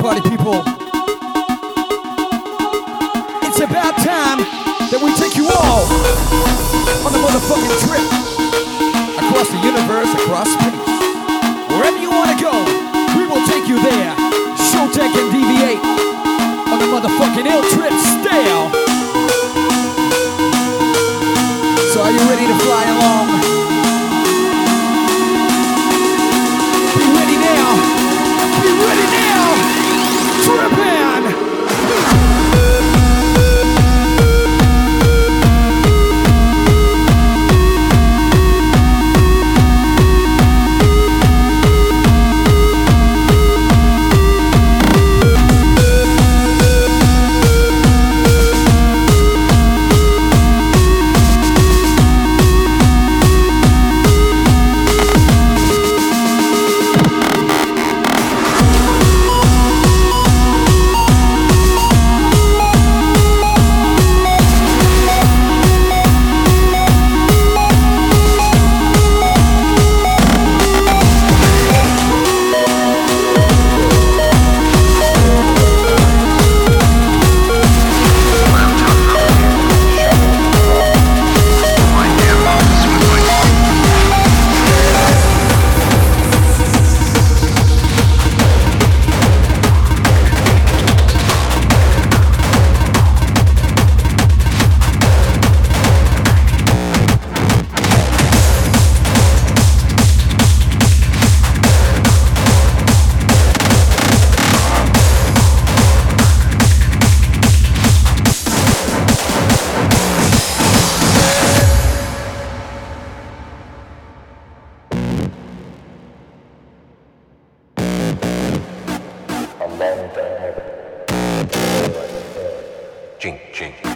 party people. It's about time that we take you all on a motherfucking trip across the universe, across space. Wherever you want to go, we will take you there. Showtech and Deviate on the motherfucking ill trip stale. So are you ready to fly along? Be ready now. Be ready now. Trippin'. Jing, jing.